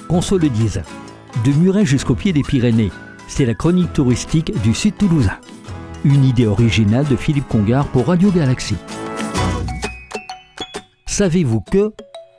Qu'on se le dise, de Muret jusqu'au pied des Pyrénées, c'est la chronique touristique du Sud toulousain. Une idée originale de Philippe Congar pour Radio Galaxie. Savez-vous que...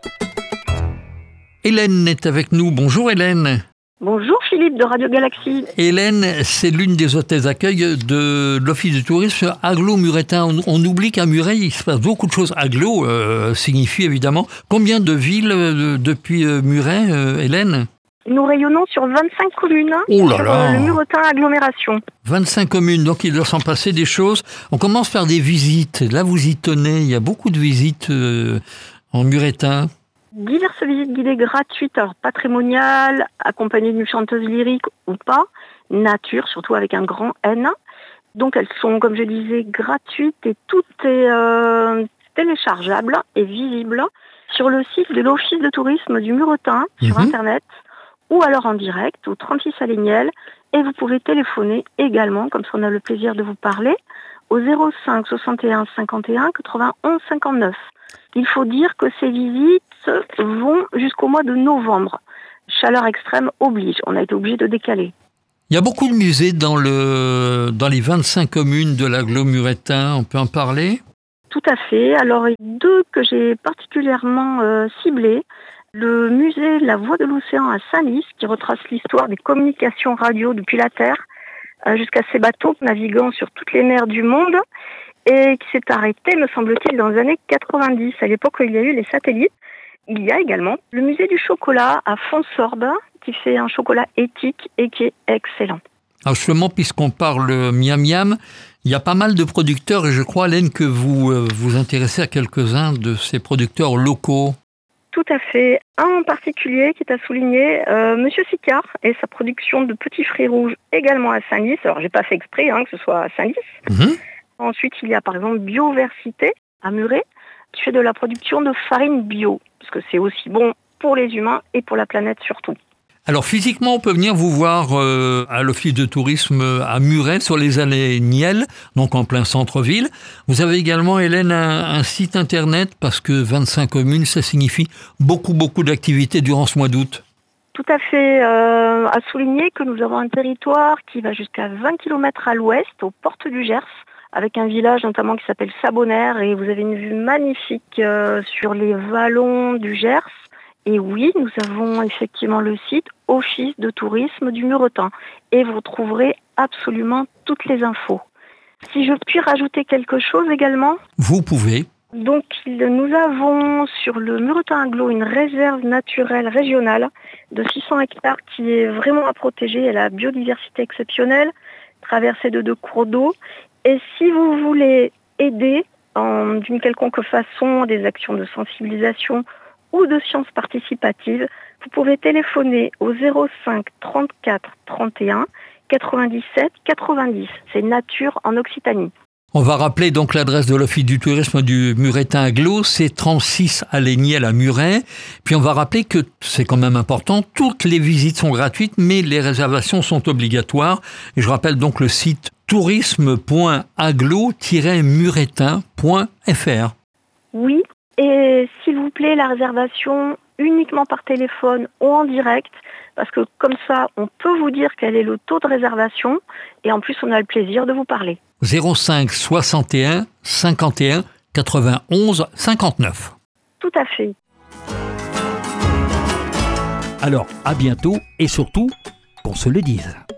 Hélène est avec nous. Bonjour Hélène. Bonjour Philippe de Radio Galaxie. Hélène, c'est l'une des hôtesses d'accueil de l'Office du tourisme Aglo-Muretin. On oublie qu'à Muret, il se passe beaucoup de choses. Aglo signifie évidemment. Combien de villes depuis Muret, Hélène ? Nous rayonnons sur 25 communes Oh là sur là. le Muretin agglomération. 25 communes, donc il doit s'en passer des choses. On commence par des visites. Là, vous y tenez. Il y a beaucoup de visites en Muretin. Diverses visites guidées gratuites, alors patrimoniales, accompagnées d'une chanteuse lyrique ou pas, nature, surtout avec un grand N. Donc elles sont, comme je disais, gratuites et tout est téléchargeable et visible sur le site de l'Office de tourisme du Muretin, sur Internet, ou alors en direct, au 36 à Léniel. Et vous pouvez téléphoner également, comme ça on a le plaisir de vous parler, au 05 61 51 91 59. Il faut dire que ces visites vont jusqu'au mois de novembre. Chaleur extrême oblige, on a été obligé de décaler. Il y a beaucoup de musées dans les 25 communes de l'agglo-muretin. On peut en parler ? Tout à fait. Alors, il y a deux que j'ai particulièrement ciblés. Le musée La Voix de l'Océan à Saint-Lys, qui retrace l'histoire des communications radio depuis la Terre jusqu'à ces bateaux naviguant sur toutes les mers du monde et qui s'est arrêté, me semble-t-il, dans les années 90, à l'époque où il y a eu les satellites. Il y a également le musée du chocolat à Fonsorbe, qui fait un chocolat éthique et qui est excellent. Alors justement, puisqu'on parle miam-miam, il y a pas mal de producteurs et je crois, Hélène, que vous vous intéressez à quelques-uns de ces producteurs locaux. Tout à fait. Un en particulier qui est à souligner, Monsieur Sicard et sa production de petits fruits rouges également à Saint-Lys. Alors, j'ai pas fait exprès que ce soit à Saint-Lys. Ensuite, il y a par exemple Bioversité à Muret, qui fait de la production de farine bio, parce que c'est aussi bon pour les humains et pour la planète surtout. Alors physiquement, on peut venir vous voir à l'Office de tourisme à Muret, sur les allées Niel, donc en plein centre-ville. Vous avez également, Hélène, un site internet, parce que 25 communes, ça signifie beaucoup d'activités durant ce mois d'août. Tout à fait. À souligner que nous avons un territoire qui va jusqu'à 20 km à l'ouest, aux portes du Gers, avec un village notamment qui s'appelle Sabonnaire, et vous avez une vue magnifique sur les vallons du Gers. Et oui, nous avons effectivement le site Office de tourisme du Muretin, et vous trouverez absolument toutes les infos. Si je puis rajouter quelque chose également. Vous pouvez. Donc nous avons sur le Muretin Agglo une réserve naturelle régionale de 600 hectares qui est vraiment à protéger. Elle a la biodiversité exceptionnelle, traversée de 2 cours d'eau. Et si vous voulez aider d'une quelconque façon des actions de sensibilisation ou de sciences participatives, vous pouvez téléphoner au 05 34 31 97 90. C'est Nature en Occitanie. On va rappeler donc l'adresse de l'Office du tourisme du Muretin Agglo, c'est 36 allée Niel à Muret. Puis on va rappeler que, c'est quand même important, toutes les visites sont gratuites, mais les réservations sont obligatoires. Et je rappelle donc le site tourisme.aglo-muretin.fr. Oui, et s'il vous plaît, la réservation uniquement par téléphone ou en direct, parce que comme ça, on peut vous dire quel est le taux de réservation, et en plus, on a le plaisir de vous parler. 05 61 51 91 59. Tout à fait. Alors, à bientôt et surtout, qu'on se le dise.